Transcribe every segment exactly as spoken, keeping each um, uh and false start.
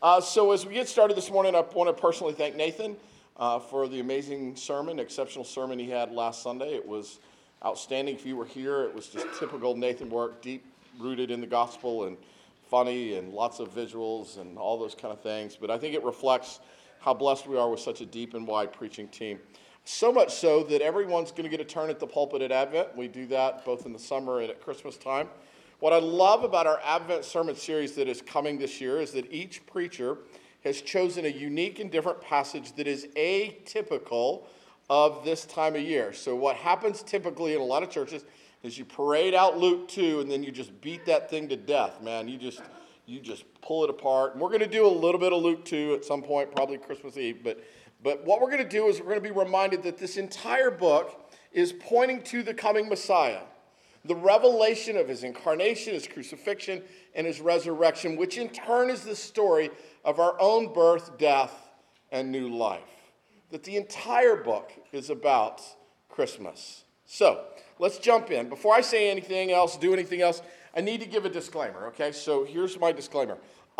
Uh, so as we get started this morning, I want to personally thank Nathan uh, for the amazing sermon, exceptional sermon he had last Sunday. It was outstanding. If you were here, it was just typical Nathan work, deep rooted in the gospel and funny and lots of visuals and all those kind of things. But I think it reflects how blessed we are with such a deep and wide preaching team. So much so that everyone's going to get a turn at the pulpit at Advent. We do that both in the summer and at Christmas time. What I love about our Advent sermon series that is coming this year is that each preacher has chosen a unique and different passage that is atypical of this time of year. So what happens typically in a lot of churches is you parade out Luke two and then you just beat that thing to death, man. You just you just pull it apart. And we're going to do a little bit of Luke two at some point, probably Christmas Eve. But, but what we're going to do is we're going to be reminded that this entire book is pointing to the coming Messiah. The revelation of his incarnation, his crucifixion, and his resurrection, which in turn is the story of our own birth, death, and new life. That the entire book is about Christmas. So, let's jump in. Before I say anything else, do anything else, I need to give a disclaimer, okay? So here's my disclaimer.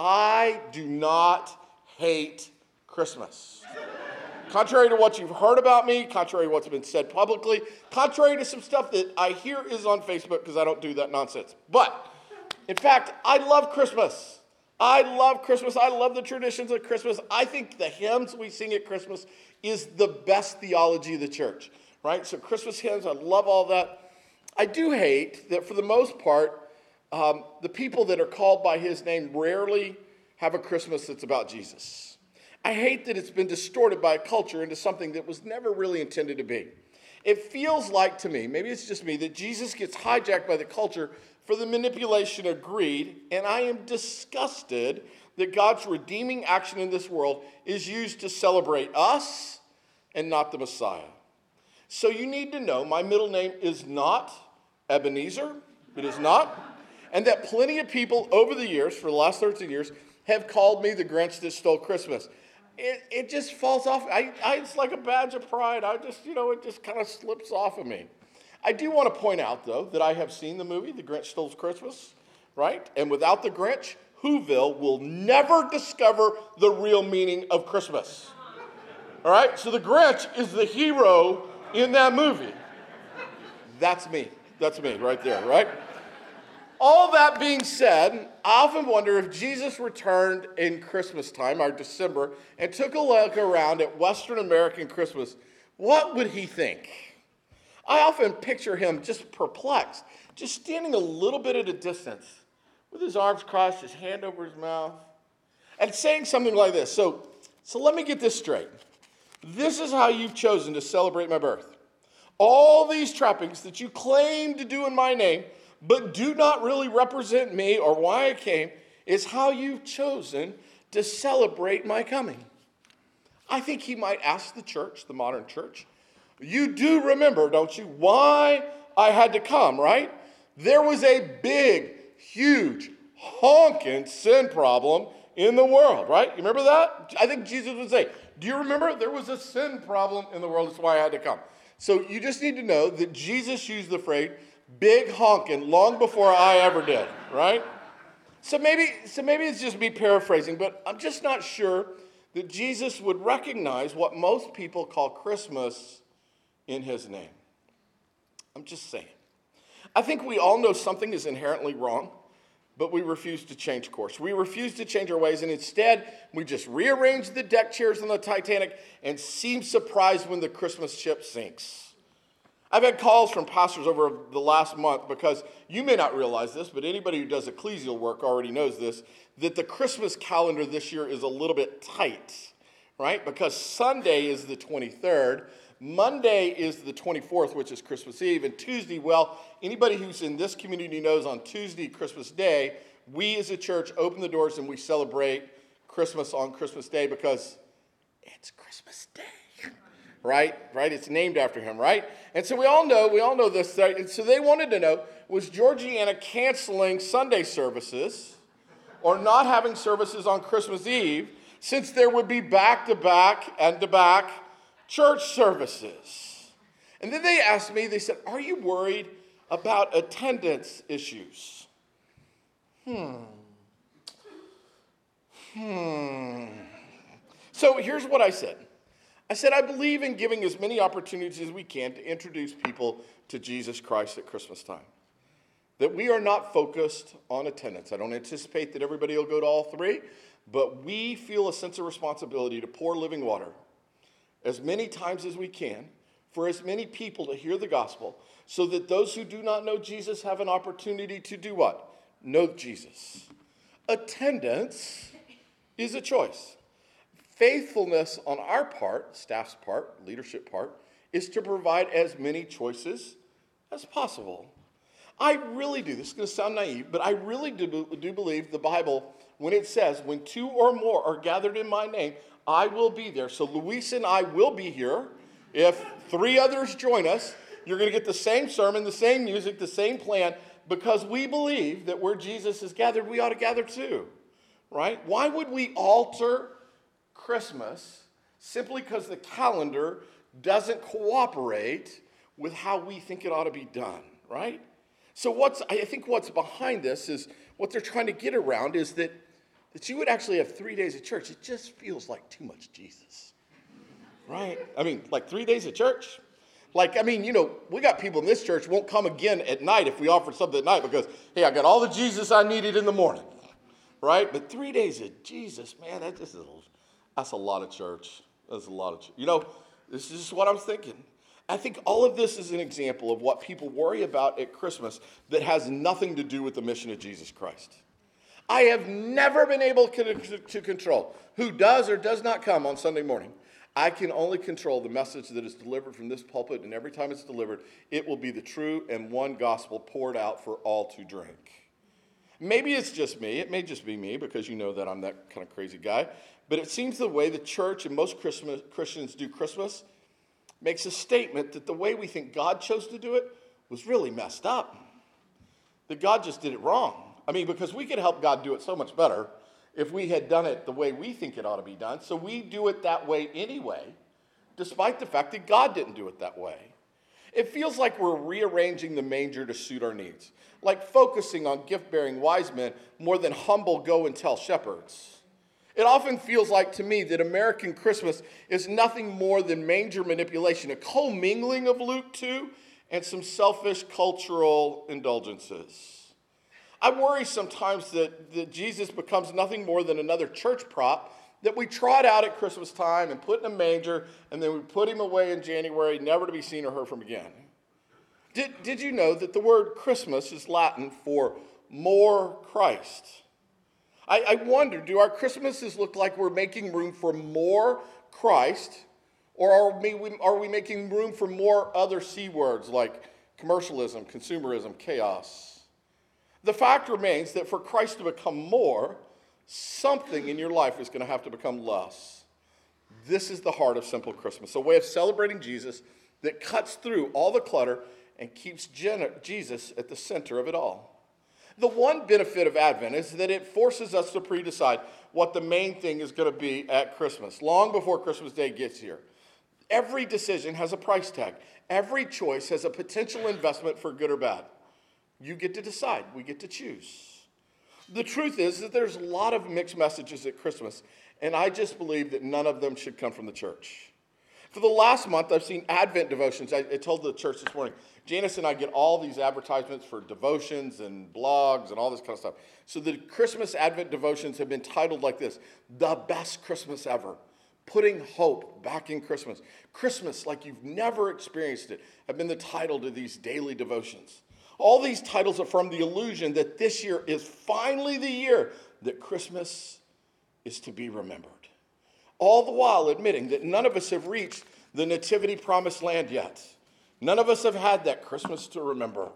I do not hate Christmas. Contrary to what you've heard about me, contrary to what's been said publicly, contrary to some stuff that I hear is on Facebook because I don't do that nonsense. But, in fact, I love Christmas. I love Christmas. I love the traditions of Christmas. I think the hymns we sing at Christmas is the best theology of the church, right? So Christmas hymns, I love all that. I do hate that for the most part, um, the people that are called by his name rarely have a Christmas that's about Jesus. I hate that it's been distorted by a culture into something that was never really intended to be. It feels like to me, maybe it's just me, that Jesus gets hijacked by the culture for the manipulation of greed, and I am disgusted that God's redeeming action in this world is used to celebrate us and not the Messiah. So you need to know my middle name is not Ebenezer. It is not. And that plenty of people over the years, for the last thirteen years, have called me the Grinch that stole Christmas. It it just falls off. I, I it's like a badge of pride. I just, you know, it just kind of slips off of me. I do want to point out, though, that I have seen the movie, The Grinch Stole Christmas, right? And without the Grinch, Whoville will never discover the real meaning of Christmas. All right? So the Grinch is the hero in that movie. That's me. That's me right there, right? All that being said, I often wonder if Jesus returned in Christmas time, our December, and took a look around at Western American Christmas, what would he think? I often picture him just perplexed, just standing a little bit at a distance, with his arms crossed, his hand over his mouth, and saying something like this. So, so let me get this straight. This is how you've chosen to celebrate my birth. All these trappings that you claim to do in my name, but do not really represent me or why I came, is how you've chosen to celebrate my coming. I think he might ask the church, the modern church, you do remember, don't you, why I had to come, right? There was a big, huge, honking sin problem in the world, right? You remember that? I think Jesus would say, do you remember? There was a sin problem in the world, that's why I had to come. So you just need to know that Jesus used the phrase, big honking, long before I ever did, right? So maybe, so maybe it's just me paraphrasing, but I'm just not sure that Jesus would recognize what most people call Christmas in his name. I'm just saying. I think we all know something is inherently wrong, but we refuse to change course. We refuse to change our ways, and instead, we just rearrange the deck chairs on the Titanic and seem surprised when the Christmas ship sinks. I've had calls from pastors over the last month because you may not realize this, but anybody who does ecclesial work already knows this, that the Christmas calendar this year is a little bit tight, right? Because Sunday is the twenty-third, Monday is the twenty-fourth, which is Christmas Eve, and Tuesday, well, anybody who's in this community knows on Tuesday, Christmas Day, we as a church open the doors and we celebrate Christmas on Christmas Day because it's Christmas Day. Right? Right? It's named after him, right? And so we all know, we all know this, right? And so they wanted to know, was Georgiana canceling Sunday services or not having services on Christmas Eve since there would be back-to-back and to back church services? And then they asked me, they said, are you worried about attendance issues? Hmm. Hmm. So here's what I said. I said, I believe in giving as many opportunities as we can to introduce people to Jesus Christ at Christmas time. That we are not focused on attendance. I don't anticipate that everybody will go to all three, but we feel a sense of responsibility to pour living water as many times as we can for as many people to hear the gospel so that those who do not know Jesus have an opportunity to do what? Know Jesus. Attendance is a choice. Faithfulness on our part, staff's part, leadership part, is to provide as many choices as possible. I really do, this is going to sound naive, but I really do, do believe the Bible, when it says, when two or more are gathered in my name, I will be there. So Luis and I will be here. If three others join us, you're going to get the same sermon, the same music, the same plan, because we believe that where Jesus is gathered, we ought to gather too, right? Why would we alter Christmas simply because the calendar doesn't cooperate with how we think it ought to be done, right? So what's I think what's behind this is what they're trying to get around is that, that you would actually have three days of church. It just feels like too much Jesus, right? I mean, like three days of church? Like, I mean, you know, we got people in this church won't come again at night if we offer something at night because, hey, I got all the Jesus I needed in the morning, right? But three days of Jesus, man, that just is a, that's a lot of church. That's a lot of church. You know, this is just what I'm thinking. I think all of this is an example of what people worry about at Christmas that has nothing to do with the mission of Jesus Christ. I have never been able to, to control who does or does not come on Sunday morning. I can only control the message that is delivered from this pulpit, and every time it's delivered, it will be the true and one gospel poured out for all to drink. Maybe it's just me. It may just be me because you know that I'm that kind of crazy guy. But it seems the way the church and most Christmas, Christians do Christmas makes a statement that the way we think God chose to do it was really messed up. That God just did it wrong. I mean, because we could help God do it so much better if we had done it the way we think it ought to be done. So we do it that way anyway, despite the fact that God didn't do it that way. It feels like we're rearranging the manger to suit our needs, like focusing on gift-bearing wise men more than humble go-and-tell shepherds. It often feels like to me that American Christmas is nothing more than manger manipulation, a commingling of Luke two and some selfish cultural indulgences. I worry sometimes that, that Jesus becomes nothing more than another church prop that we trot out at Christmas time and put in a manger, and then we put him away in January, never to be seen or heard from again. Did, did you know that the word Christmas is Latin for more Christ? I, I wonder, do our Christmases look like we're making room for more Christ, or are we, are we making room for more other C words like commercialism, consumerism, chaos? The fact remains that for Christ to become more, something in your life is going to have to become less. This is the heart of Simple Christmas, a way of celebrating Jesus that cuts through all the clutter and keeps Jesus at the center of it all. The one benefit of Advent is that it forces us to pre-decide what the main thing is going to be at Christmas, long before Christmas Day gets here. Every decision has a price tag. Every choice has a potential investment for good or bad. You get to decide. We get to choose. The truth is that there's a lot of mixed messages at Christmas, and I just believe that none of them should come from the church. For the last month, I've seen Advent devotions. I, I told the church this morning, Janice and I get all these advertisements for devotions and blogs and all this kind of stuff. So the Christmas Advent devotions have been titled like this: The Best Christmas Ever, Putting Hope Back in Christmas. Christmas like you've never experienced it have been the title to these daily devotions. All these titles are from the illusion that this year is finally the year that Christmas is to be remembered. All the while admitting that none of us have reached the nativity promised land yet. None of us have had that Christmas to remember.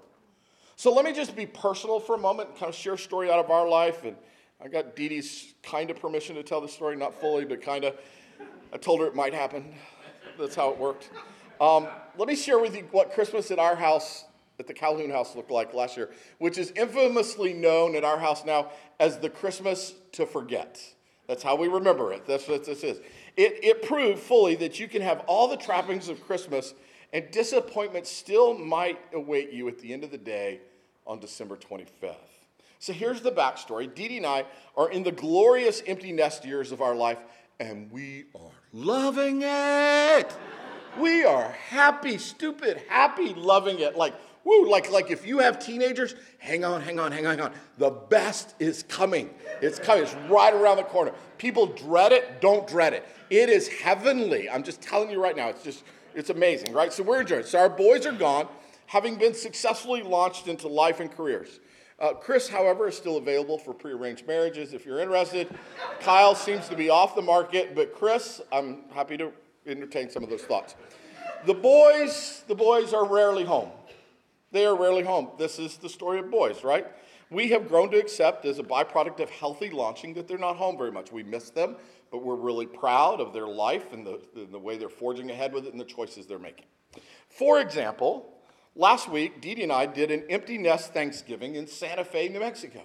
So let me just be personal for a moment and kind of share a story out of our life. And I got Dee Dee's kind of permission to tell the story, not fully, but kind of. I told her it might happen. That's how it worked. Um, let me share with you what Christmas at our house, at the Calhoun house, looked like last year, which is infamously known at our house now as the Christmas to forget. That's how we remember it. That's what this is. It, it proved fully that you can have all the trappings of Christmas and disappointment still might await you at the end of the day on December twenty-fifth. So here's the backstory. Dee Dee and I are in the glorious empty nest years of our life and we are loving it. We are happy, stupid, happy, loving it. Like, woo, like, like if you have teenagers, hang on, hang on, hang on, hang on. The best is coming. It's coming. It's right around the corner. People dread it. Don't dread it. It is heavenly. I'm just telling you right now. It's just, it's amazing, right? So we're enjoying it. So our boys are gone, having been successfully launched into life and careers. Uh, Chris, however, is still available for prearranged marriages if you're interested. Kyle seems to be off the market, but Chris, I'm happy to entertain some of those thoughts. The boys, the boys are rarely home. They are rarely home. This is the story of boys, right? We have grown to accept as a byproduct of healthy launching that they're not home very much. We miss them, but we're really proud of their life and the, the, the way they're forging ahead with it and the choices they're making. For example, last week, Dee Dee and I did an empty nest Thanksgiving in Santa Fe, New Mexico.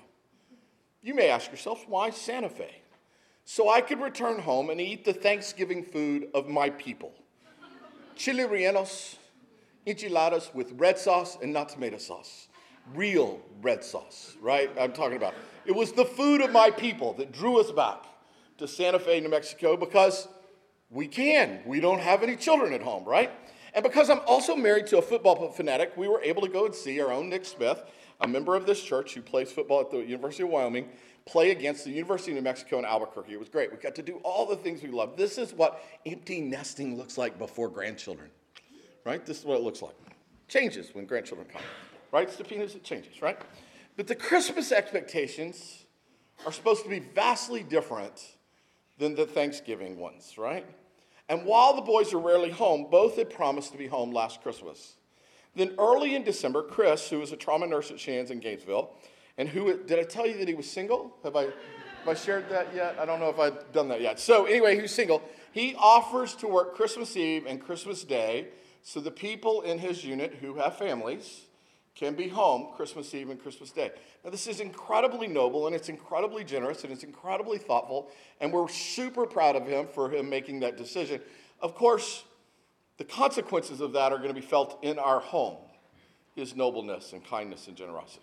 You may ask yourself, why Santa Fe? So I could return home and eat the Thanksgiving food of my people. Chili rellenos, enchiladas with red sauce and not tomato sauce. Real red sauce, right? I'm talking about. It was the food of my people that drew us back to Santa Fe, New Mexico, because we can. We don't have any children at home, right? And because I'm also married to a football fanatic, we were able to go and see our own Nick Smith, a member of this church who plays football at the University of Wyoming, play against the University of New Mexico in Albuquerque. It was great. We got to do all the things we love. This is what empty nesting looks like before grandchildren, right? This is what it looks like. Changes when grandchildren come, right? Stepinas, it changes, right? But the Christmas expectations are supposed to be vastly different than the Thanksgiving ones, right? And while the boys are rarely home, both had promised to be home last Christmas. Then early in December, Chris, who was a trauma nurse at Shands in Gainesville, and who, did I tell you that he was single? Have I, have I shared that yet? I don't know if I've done that yet. So anyway, he's single. He offers to work Christmas Eve and Christmas Day so the people in his unit who have families can be home Christmas Eve and Christmas Day. Now this is incredibly noble, and it's incredibly generous, and it's incredibly thoughtful, and we're super proud of him for him making that decision. Of course, the consequences of that are going to be felt in our home, his nobleness and kindness and generosity.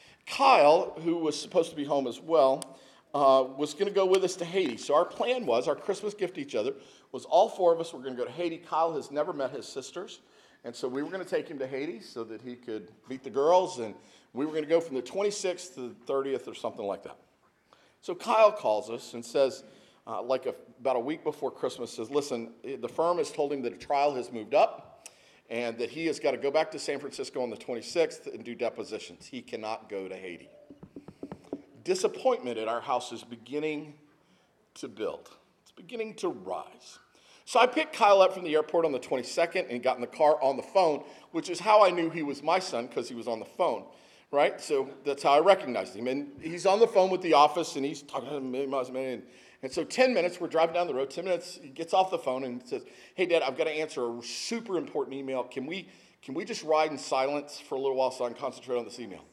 Kyle, who was supposed to be home as well, uh, was going to go with us to Haiti. So our plan was, our Christmas gift to each other, was all four of us were going to go to Haiti. Kyle has never met his sisters, and so we were going to take him to Haiti so that he could meet the girls, and we were going to go from the twenty-sixth to the thirtieth or something like that. So Kyle calls us and says, uh, like a, about a week before Christmas, says, listen, the firm has told him that a trial has moved up, and that he has got to go back to San Francisco on the twenty-sixth and do depositions. He cannot go to Haiti. Disappointment at our house is beginning to build. It's beginning to rise. So I picked Kyle up from the airport on the twenty-second and got in the car on the phone, which is how I knew he was my son, because he was on the phone, right? So that's how I recognized him. And he's on the phone with the office, and he's talking to him, and And so ten minutes, we're driving down the road, ten minutes, he gets off the phone and says, hey, Dad, I've got to answer a super important email. Can we, can we just ride in silence for a little while so I can concentrate on this email?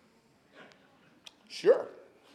Sure.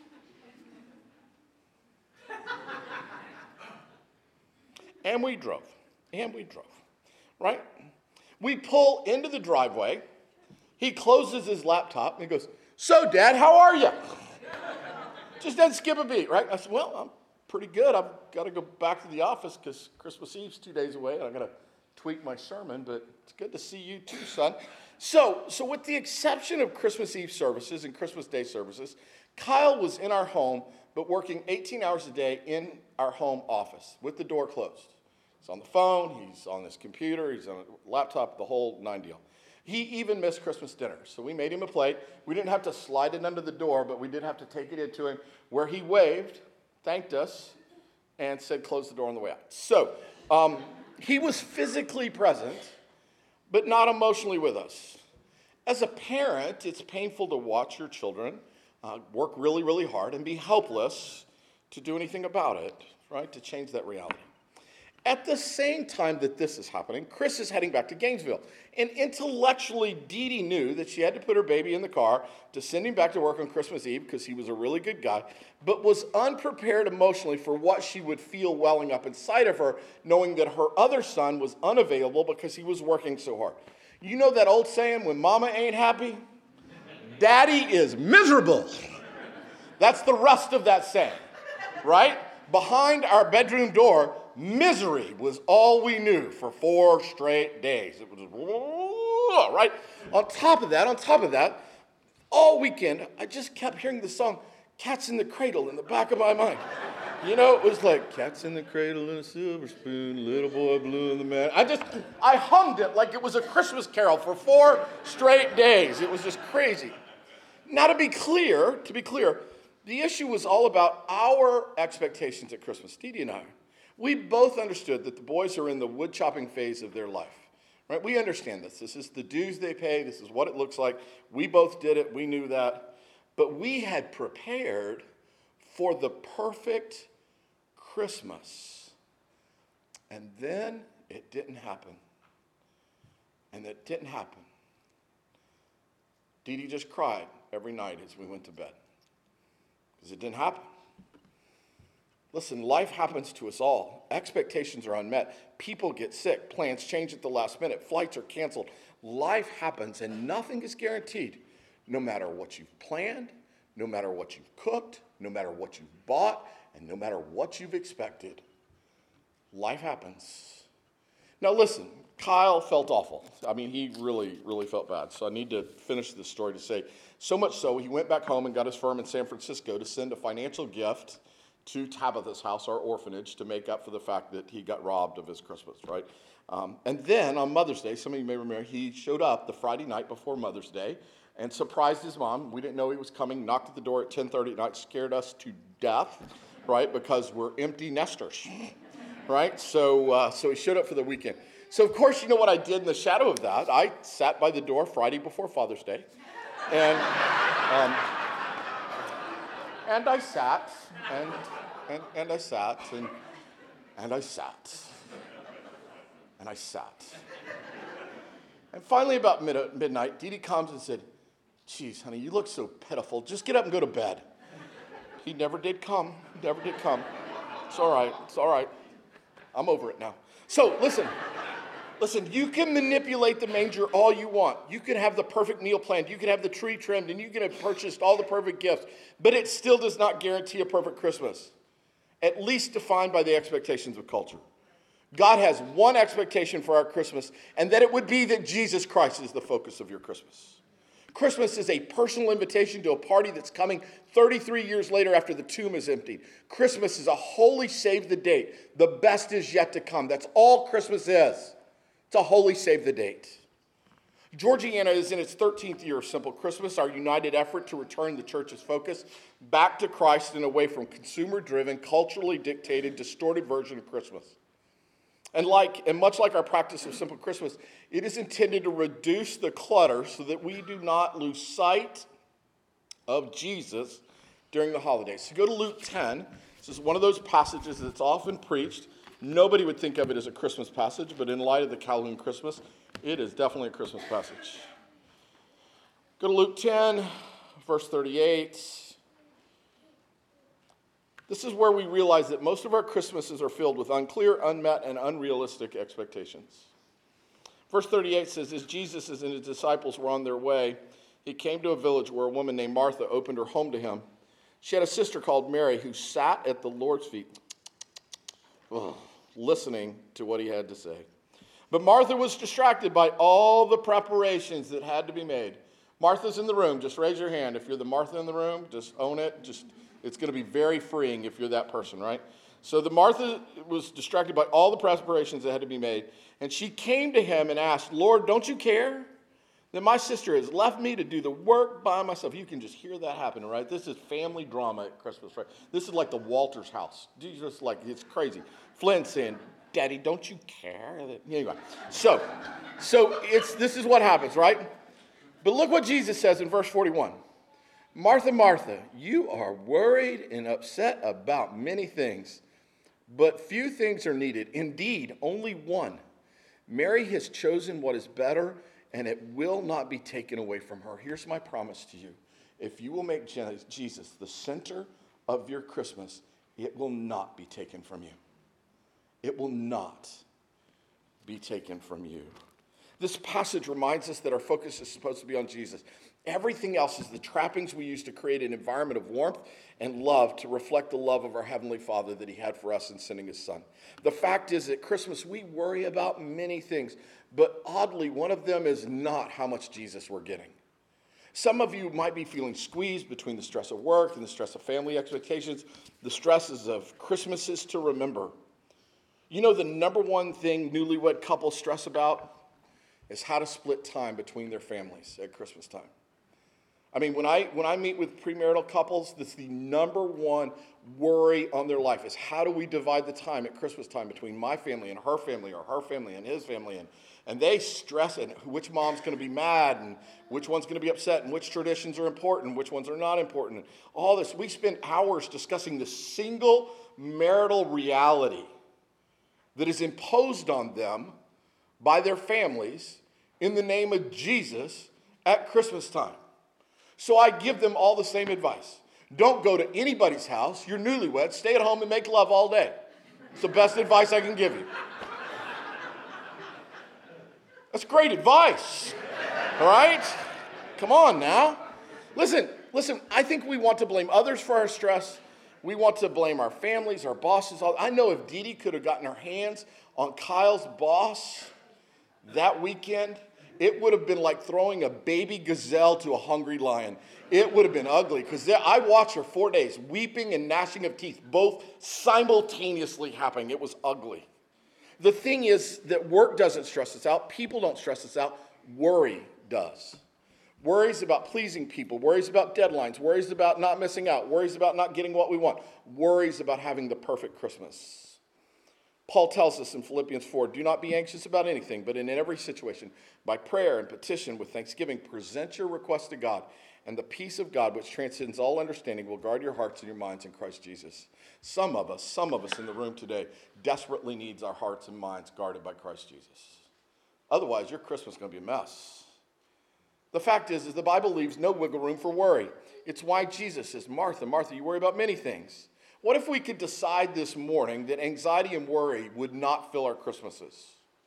And we drove, and we drove, right? We pull into the driveway. He closes his laptop, and he goes, so, Dad, how are you? Just doesn't skip a beat, right? I said, well, I'm pretty good. I've got to go back to the office because Christmas Eve's two days away, and I've got to tweak my sermon, but it's good to see you too, son. So, so with the exception of Christmas Eve services and Christmas Day services, Kyle was in our home, but working eighteen hours a day in our home office with the door closed. He's on the phone, he's on his computer, he's on a laptop, the whole nine deal. He even missed Christmas dinner, so we made him a plate. We didn't have to slide it under the door, but we did have to take it into him, where he waved, thanked us, and said, close the door on the way out. So um, he was physically present, but not emotionally with us. As a parent, it's painful to watch your children uh, work really, really hard and be helpless to do anything about it, right, to change that reality. At the same time that this is happening, Chris is heading back to Gainesville. And intellectually, Dee Dee knew that she had to put her baby in the car to send him back to work on Christmas Eve because he was a really good guy, but was unprepared emotionally for what she would feel welling up inside of her, knowing that her other son was unavailable because he was working so hard. You know that old saying, when mama ain't happy, daddy is miserable. That's the rest of that saying, right? behind our bedroom door, misery was all we knew for four straight days. It was right. On top of that, on top of that, all weekend, I just kept hearing the song Cats in the Cradle in the back of my mind. You know, it was like, cats in the cradle and a silver spoon, little boy blue in the man. I just, I hummed it like it was a Christmas carol for four straight days. It was just crazy. Now, to be clear, to be clear, the issue was all about our expectations at Christmas. Dee Dee and I, we both understood that the boys are in the wood chopping phase of their life. Right? We understand this. This is the dues they pay. This is what it looks like. We both did it. We knew that. But we had prepared for the perfect Christmas. And then it didn't happen. And it didn't happen. Dee Dee just cried every night as we went to bed. Because it didn't happen. Listen, life happens to us all. Expectations are unmet. People get sick. Plans change at the last minute. Flights are canceled. Life happens and nothing is guaranteed. No matter what you've planned, no matter what you've cooked, no matter what you've bought, and no matter what you've expected. Life happens. Now listen, Kyle felt awful. I mean, he really, really felt bad. So I need to finish this story to say, so much so, he went back home and got his firm in San Francisco to send a financial gift to Tabitha's house, our orphanage, to make up for the fact that he got robbed of his Christmas, right? Um, and then on Mother's Day, some of you may remember, he showed up the Friday night before Mother's Day and surprised his mom. We didn't know he was coming, knocked at the door at ten thirty at night, scared us to death, right? Because we're empty nesters, right? So, uh, so he showed up for the weekend. So, of course, you know what I did in the shadow of that? I sat by the door Friday before Father's Day, and um, and I sat, and and and I sat, and and I sat, and I sat. And finally, about mid- midnight, Dee Dee comes and said, "Geez, honey, you look so pitiful. Just get up and go to bed." He never did come. Never did come. It's all right. It's all right. I'm over it now. So listen. Listen, you can manipulate the manger all you want. You can have the perfect meal planned. You can have the tree trimmed, and you can have purchased all the perfect gifts. But it still does not guarantee a perfect Christmas, at least defined by the expectations of culture. God has one expectation for our Christmas, and that it would be that Jesus Christ is the focus of your Christmas. Christmas is a personal invitation to a party that's coming thirty-three years later after the tomb is emptied. Christmas is a holy save the date. The best is yet to come. That's all Christmas is. It's a holy save the date. Georgiana is in its thirteenth year of Simple Christmas, our united effort to return the church's focus back to Christ and away from consumer-driven, culturally dictated, distorted version of Christmas. And like, and much like our practice of Simple Christmas, it is intended to reduce the clutter so that we do not lose sight of Jesus during the holidays. So go to Luke ten. This is one of those passages that's often preached. Nobody would think of it as a Christmas passage, but in light of the Calhoun Christmas, it is definitely a Christmas passage. Go to Luke ten, verse thirty-eight. This is where we realize that most of our Christmases are filled with unclear, unmet, and unrealistic expectations. Verse thirty-eight says, as Jesus and his disciples were on their way, he came to a village where a woman named Martha opened her home to him. She had a sister called Mary who sat at the Lord's feet, ugh, listening to what he had to say. But Martha was distracted by all the preparations that had to be made. Martha's in the room. Just raise your hand. If you're the Martha in the room, just own it. Just It's going to be very freeing if you're that person, right? So the Martha was distracted by all the preparations that had to be made. And she came to him and asked, Lord, don't you care that my sister has left me to do the work by myself? You can just hear that happen, right? This is family drama at Christmas, right? This is like the Walters house. Just like, it's crazy. Flynn saying, Daddy, don't you care? Anyway, so, so it's this is what happens, right? But look what Jesus says in verse forty-one. Martha, Martha, you are worried and upset about many things, but few things are needed. Indeed, only one. Mary has chosen what is better, and it will not be taken away from her. Here's my promise to you. If you will make Jesus the center of your Christmas, it will not be taken from you. It will not be taken from you. This passage reminds us that our focus is supposed to be on Jesus. Everything else is the trappings we use to create an environment of warmth and love to reflect the love of our Heavenly Father that he had for us in sending his Son. The fact is, at Christmas, we worry about many things, but oddly, one of them is not how much Jesus we're getting. Some of you might be feeling squeezed between the stress of work and the stress of family expectations, the stresses of Christmases to remember. You know, the number one thing newlywed couples stress about is how to split time between their families at Christmas time. I mean, when I when I meet with premarital couples, that's the number one worry on their life is how do we divide the time at Christmas time between my family and her family or her family and his family. And, and they stress it, which mom's going to be mad and which one's going to be upset and which traditions are important, which ones are not important. All this. We spend hours discussing the single marital reality that is imposed on them by their families in the name of Jesus at Christmas time. So I give them all the same advice. Don't go to anybody's house. You're newlyweds. Stay at home and make love all day. It's the best advice I can give you. That's great advice. All right? Come on now. Listen, listen, I think we want to blame others for our stress. We want to blame our families, our bosses. I know if Dee Dee could have gotten her hands on Kyle's boss that weekend, it would have been like throwing a baby gazelle to a hungry lion. It would have been ugly because I watched her four days, weeping and gnashing of teeth, both simultaneously happening. It was ugly. The thing is that work doesn't stress us out. People don't stress us out. Worry does. Worries about pleasing people, worries about deadlines, worries about not missing out, worries about not getting what we want, worries about having the perfect Christmas. Paul tells us in Philippians four, do not be anxious about anything, but in every situation, by prayer and petition with thanksgiving, present your requests to God, and the peace of God, which transcends all understanding, will guard your hearts and your minds in Christ Jesus. Some of us, some of us in the room today desperately needs our hearts and minds guarded by Christ Jesus. Otherwise, your Christmas is going to be a mess. The fact is, is the Bible leaves no wiggle room for worry. It's why Jesus says, Martha, Martha, you worry about many things. What if we could decide this morning that anxiety and worry would not fill our Christmases?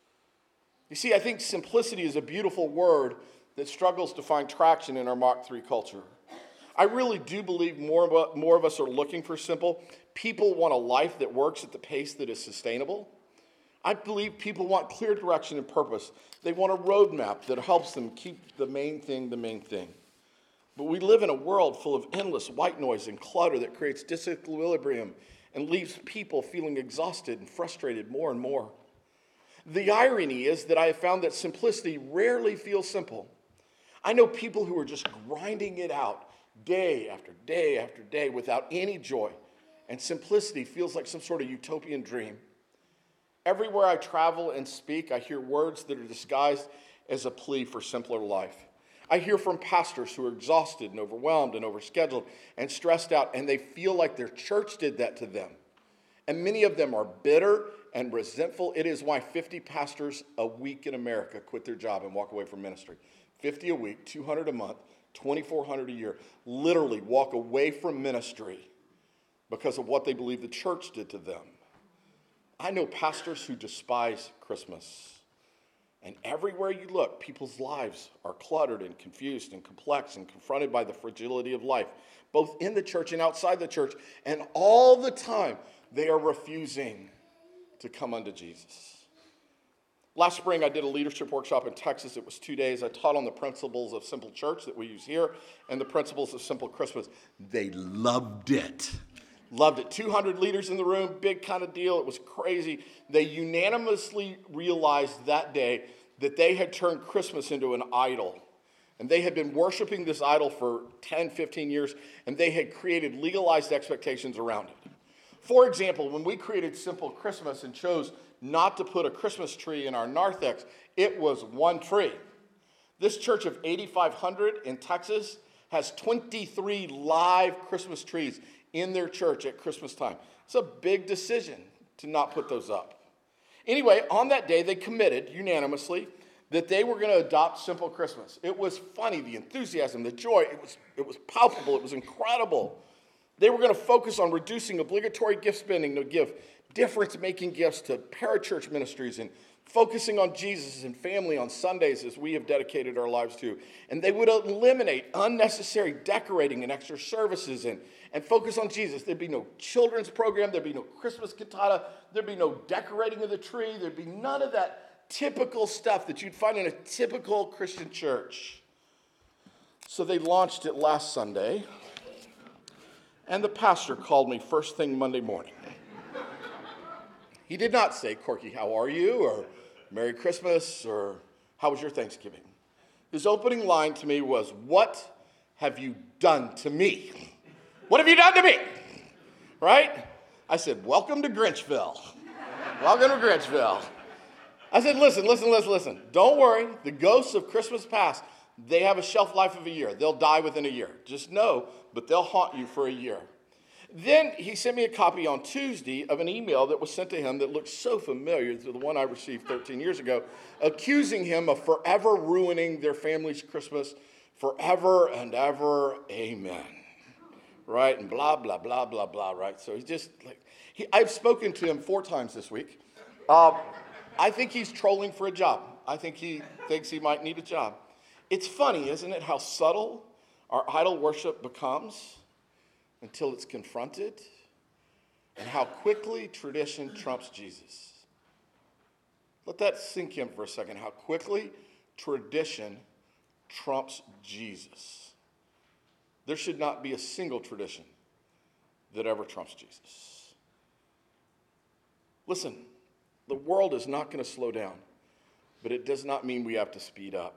You see, I think simplicity is a beautiful word that struggles to find traction in our Mach three culture. I really do believe more of, more of us are looking for simple. People want a life that works at the pace that is sustainable. I believe people want clear direction and purpose. They want a roadmap that helps them keep the main thing the main thing. But we live in a world full of endless white noise and clutter that creates disequilibrium and leaves people feeling exhausted and frustrated more and more. The irony is that I have found that simplicity rarely feels simple. I know people who are just grinding it out day after day after day without any joy, and simplicity feels like some sort of utopian dream. Everywhere I travel and speak, I hear words that are disguised as a plea for simpler life. I hear from pastors who are exhausted and overwhelmed and overscheduled and stressed out, and they feel like their church did that to them. And many of them are bitter and resentful. It is why fifty pastors a week in America quit their job and walk away from ministry. fifty a week, two hundred a month, twenty-four hundred a year, literally walk away from ministry because of what they believe the church did to them. I know pastors who despise Christmas. And everywhere you look, people's lives are cluttered and confused and complex and confronted by the fragility of life, both in the church and outside the church. And all the time, they are refusing to come unto Jesus. Last spring, I did a leadership workshop in Texas. It was two days. I taught on the principles of Simple Church that we use here and the principles of Simple Christmas. They loved it. Loved it. two hundred leaders in the room, big kind of deal. It was crazy. They unanimously realized that day that they had turned Christmas into an idol. And they had been worshiping this idol for ten, fifteen years, and they had created legalized expectations around it. For example, when we created Simple Christmas and chose not to put a Christmas tree in our narthex, it was one tree. This church of eighty-five hundred in Texas has twenty-three live Christmas trees in their church at Christmas time. It's a big decision to not put those up. Anyway, on that day, they committed unanimously that they were going to adopt Simple Christmas. It was funny, the enthusiasm, the joy, it was, it was palpable, it was incredible. They were going to focus on reducing obligatory gift spending to give difference-making gifts to parachurch ministries and focusing on Jesus and family on Sundays as we have dedicated our lives to. And they would eliminate unnecessary decorating and extra services and, and focus on Jesus. There'd be no children's program. There'd be no Christmas cantata. There'd be no decorating of the tree. There'd be none of that typical stuff that you'd find in a typical Christian church. So they launched it last Sunday, and the pastor called me first thing Monday morning. He did not say, Corky, how are you? Or Merry Christmas? Or how was your Thanksgiving? His opening line to me was, what have you done to me? What have you done to me? Right? I said, welcome to Grinchville. Welcome to Grinchville. I said, listen, listen, listen, listen. Don't worry. The ghosts of Christmas past, they have a shelf life of a year. They'll die within a year. Just know, but they'll haunt you for a year. Then he sent me a copy on Tuesday of an email that was sent to him that looked so familiar to the one I received thirteen years ago, accusing him of forever ruining their family's Christmas forever and ever, amen. Right? And blah, blah, blah, blah, blah, right? So he's just like, he, I've spoken to him four times this week. Uh, I think he's trolling for a job. I think he thinks he might need a job. It's funny, isn't it, how subtle our idol worship becomes until it's confronted, and how quickly tradition trumps Jesus. Let that sink in for a second, how quickly tradition trumps Jesus. There should not be a single tradition that ever trumps Jesus. Listen, the world is not going to slow down, but it does not mean we have to speed up.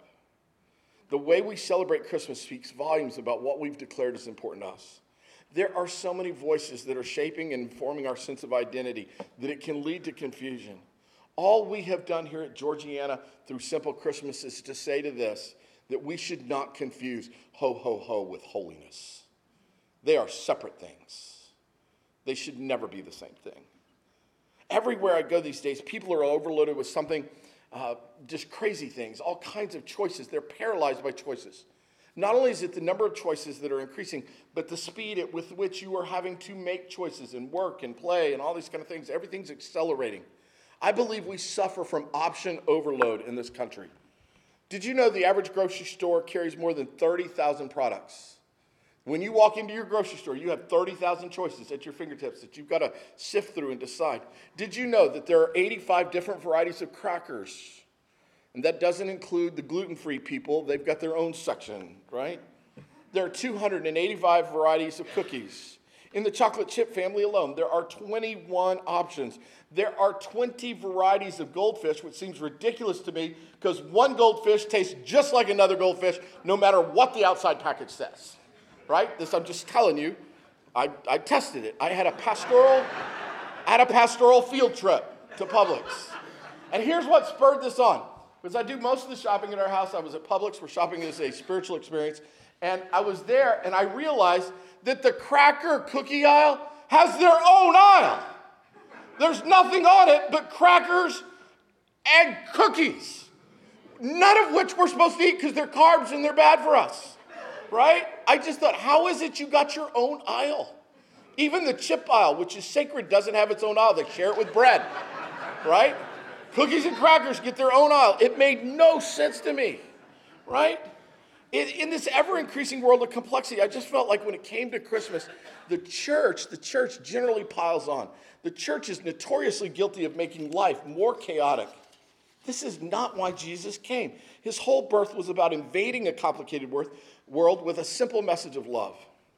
The way we celebrate Christmas speaks volumes about what we've declared is important to us. There are so many voices that are shaping and informing our sense of identity that it can lead to confusion. All we have done here at Georgiana through Simple Christmas is to say to this, that we should not confuse ho, ho, ho with holiness. They are separate things. They should never be the same thing. Everywhere I go these days, people are overloaded with something, uh, just crazy things, all kinds of choices. They're paralyzed by choices. Not only is it the number of choices that are increasing, but the speed at with which you are having to make choices and work and play and all these kind of things. Everything's accelerating. I believe we suffer from option overload in this country. Did you know the average grocery store carries more than thirty thousand products? When you walk into your grocery store, you have thirty thousand choices at your fingertips that you've got to sift through and decide. Did you know that there are eighty-five different varieties of crackers? And that doesn't include the gluten-free people. They've got their own section, right? There are two hundred eighty-five varieties of cookies. In the chocolate chip family alone, there are twenty-one options. There are twenty varieties of goldfish, which seems ridiculous to me because one goldfish tastes just like another goldfish no matter what the outside package says, right? This I'm just telling you. I, I tested it. I had a pastoral, I had a pastoral field trip to Publix. And here's what spurred this on. Because I do most of the shopping at our house. I was at Publix where shopping is a spiritual experience. And I was there and I realized that the cracker cookie aisle has their own aisle. There's nothing on it but crackers and cookies. None of which we're supposed to eat because they're carbs and they're bad for us. Right? I just thought, how is it you got your own aisle? Even the chip aisle, which is sacred, doesn't have its own aisle. They share it with bread. Right? Cookies and crackers get their own aisle. It made no sense to me, right? In, in this ever-increasing world of complexity, I just felt like when it came to Christmas, the church, the church generally piles on. The church is notoriously guilty of making life more chaotic. This is not why Jesus came. His whole birth was about invading a complicated world with a simple message of love.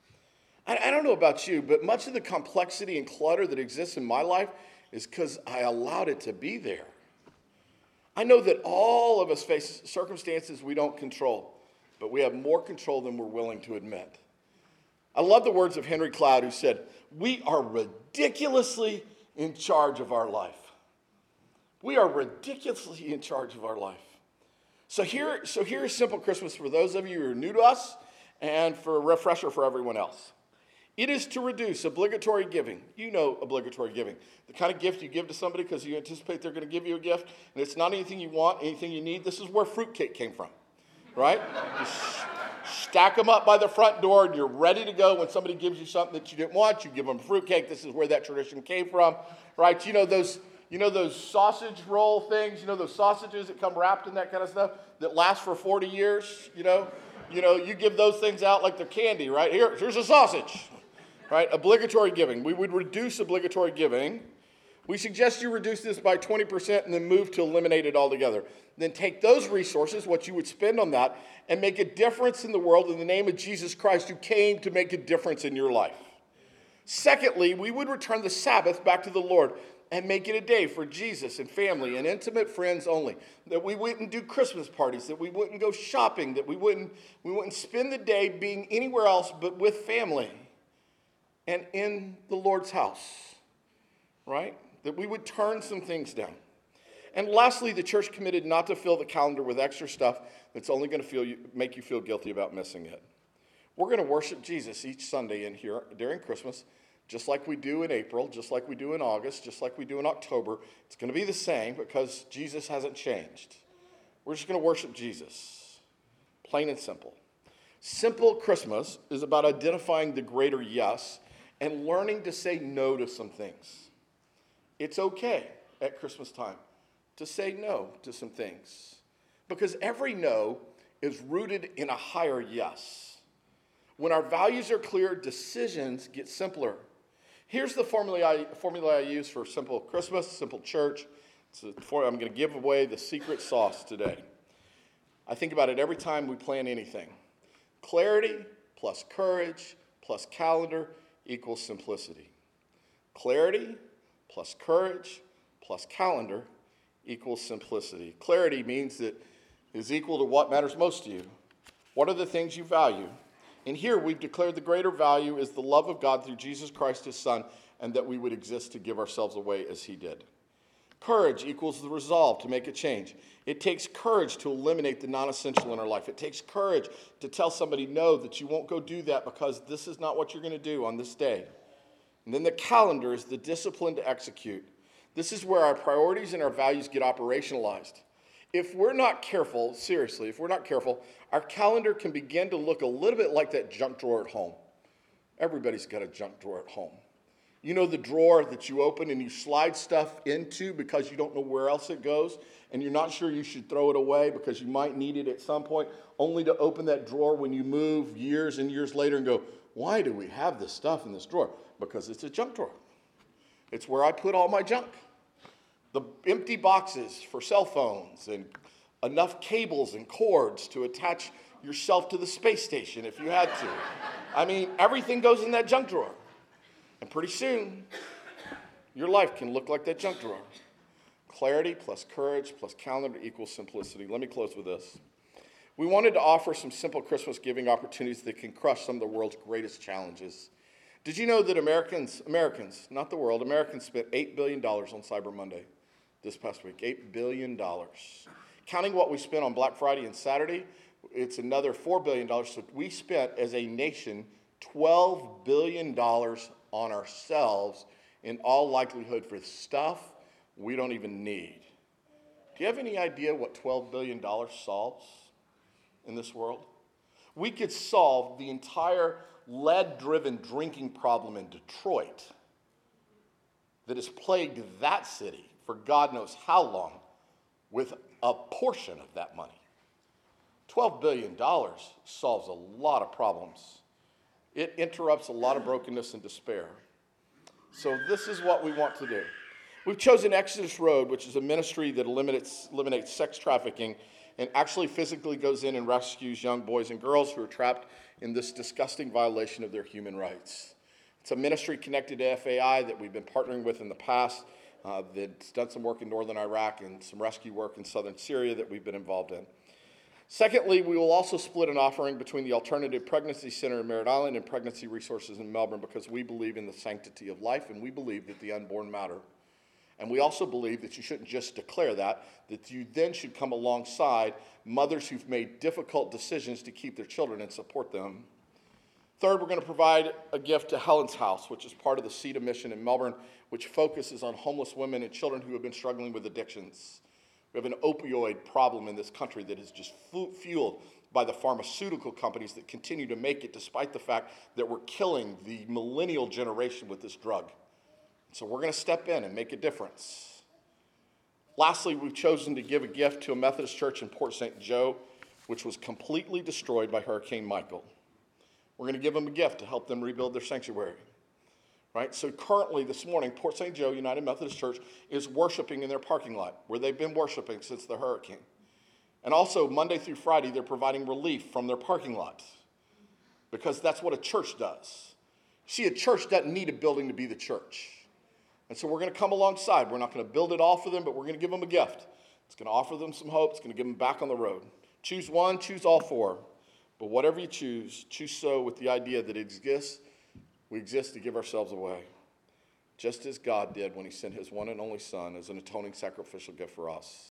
I, I don't know about you, but much of the complexity and clutter that exists in my life is because I allowed it to be there. I know that all of us face circumstances we don't control, but we have more control than we're willing to admit. I love the words of Henry Cloud, who said, we are ridiculously in charge of our life. We are ridiculously in charge of our life. So here, so here's Simple Christmas for those of you who are new to us and for a refresher for everyone else. It is to reduce obligatory giving. You know obligatory giving. The kind of gift you give to somebody because you anticipate they're going to give you a gift, and it's not anything you want, anything you need. This is where fruitcake came from, right? You sh- stack them up by the front door, and you're ready to go when somebody gives you something that you didn't want. You give them fruitcake. This is where that tradition came from, right? You know those, you know those sausage roll things. You know those sausages that come wrapped in that kind of stuff that last for forty years. You know, you know, you give those things out like they're candy, right? Here, here's a sausage, right? Obligatory giving. We would reduce obligatory giving. We suggest you reduce this by twenty percent and then move to eliminate it altogether. Then take those resources, what you would spend on that, and make a difference in the world in the name of Jesus Christ, who came to make a difference in your life. Secondly, we would return the Sabbath back to the Lord and make it a day for Jesus and family and intimate friends only. That we wouldn't do Christmas parties, that we wouldn't go shopping, that we wouldn't, we wouldn't spend the day being anywhere else but with family and in the Lord's house, right? That we would turn some things down. And lastly, the church committed not to fill the calendar with extra stuff that's only going to feel you, make you feel guilty about missing it. We're going to worship Jesus each Sunday in here during Christmas, just like we do in April, just like we do in August, just like we do in October. It's going to be the same because Jesus hasn't changed. We're just going to worship Jesus, plain and simple. Simple Christmas is about identifying the greater yes and learning to say no to some things. It's okay at Christmas time to say no to some things, because every no is rooted in a higher yes. When our values are clear, decisions get simpler. Here's the formula I, formula I use for simple Christmas, simple church. It's a, for, I'm going to give away the secret sauce today. I think about it every time we plan anything. Clarity plus courage plus calendar equals simplicity. Clarity plus courage plus calendar equals simplicity. Clarity means that is equal to what matters most to you. What are the things you value? And here we've declared the greater value is the love of God through Jesus Christ, his Son, and that we would exist to give ourselves away as he did. Courage equals the resolve to make a change. It takes courage to eliminate the non-essential in our life. It takes courage to tell somebody no, that you won't go do that because this is not what you're going to do on this day. And then the calendar is the discipline to execute. This is where our priorities and our values get operationalized. If we're not careful, seriously, if we're not careful, our calendar can begin to look a little bit like that junk drawer at home. Everybody's got a junk drawer at home. You know the drawer that you open and you slide stuff into because you don't know where else it goes, and you're not sure you should throw it away because you might need it at some point, only to open that drawer when you move years and years later and go, why do we have this stuff in this drawer? Because it's a junk drawer. It's where I put all my junk. The empty boxes for cell phones and enough cables and cords to attach yourself to the space station if you had to. I mean, everything goes in that junk drawer. And pretty soon, your life can look like that junk drawer. Clarity plus courage plus calendar equals simplicity. Let me close with this. We wanted to offer some simple Christmas giving opportunities that can crush some of the world's greatest challenges. Did you know that Americans, Americans, not the world, Americans spent eight billion dollars on Cyber Monday this past week? eight billion dollars. Counting what we spent on Black Friday and Saturday, it's another four billion dollars. So we spent, as a nation, twelve billion dollars on ourselves, in all likelihood for stuff we don't even need. Do you have any idea what twelve billion dollars solves in this world? We could solve the entire lead-driven drinking problem in Detroit that has plagued that city for God knows how long with a portion of that money. twelve billion dollars solves a lot of problems. It interrupts a lot of brokenness and despair. So this is what we want to do. We've chosen Exodus Road, which is a ministry that eliminates, eliminates sex trafficking and actually physically goes in and rescues young boys and girls who are trapped in this disgusting violation of their human rights. It's a ministry connected to F A I that we've been partnering with in the past uh, that's done some work in northern Iraq and some rescue work in southern Syria that we've been involved in. Secondly, we will also split an offering between the Alternative Pregnancy Center in Merritt Island and Pregnancy Resources in Melbourne because we believe in the sanctity of life and we believe that the unborn matter. And we also believe that you shouldn't just declare that, that you then should come alongside mothers who've made difficult decisions to keep their children and support them. Third, we're going to provide a gift to Helen's House, which is part of the CEDA mission in Melbourne, which focuses on homeless women and children who have been struggling with addictions. We have an opioid problem in this country that has just fueled by the pharmaceutical companies that continue to make it despite the fact that we're killing the millennial generation with this drug. So we're going to step in and make a difference. Lastly, we've chosen to give a gift to a Methodist church in Port Saint Joe, which was completely destroyed by Hurricane Michael. We're going to give them a gift to help them rebuild their sanctuary. Right? So currently this morning, Port Saint Joe United Methodist Church is worshiping in their parking lot where they've been worshiping since the hurricane. And also Monday through Friday, they're providing relief from their parking lot because that's what a church does. See, a church doesn't need a building to be the church. And so we're going to come alongside. We're not going to build it all for them, but we're going to give them a gift. It's going to offer them some hope. It's going to give them back on the road. Choose one, choose all four. But whatever you choose, choose so with the idea that it exists. We exist to give ourselves away, just as God did when he sent his one and only Son as an atoning sacrificial gift for us.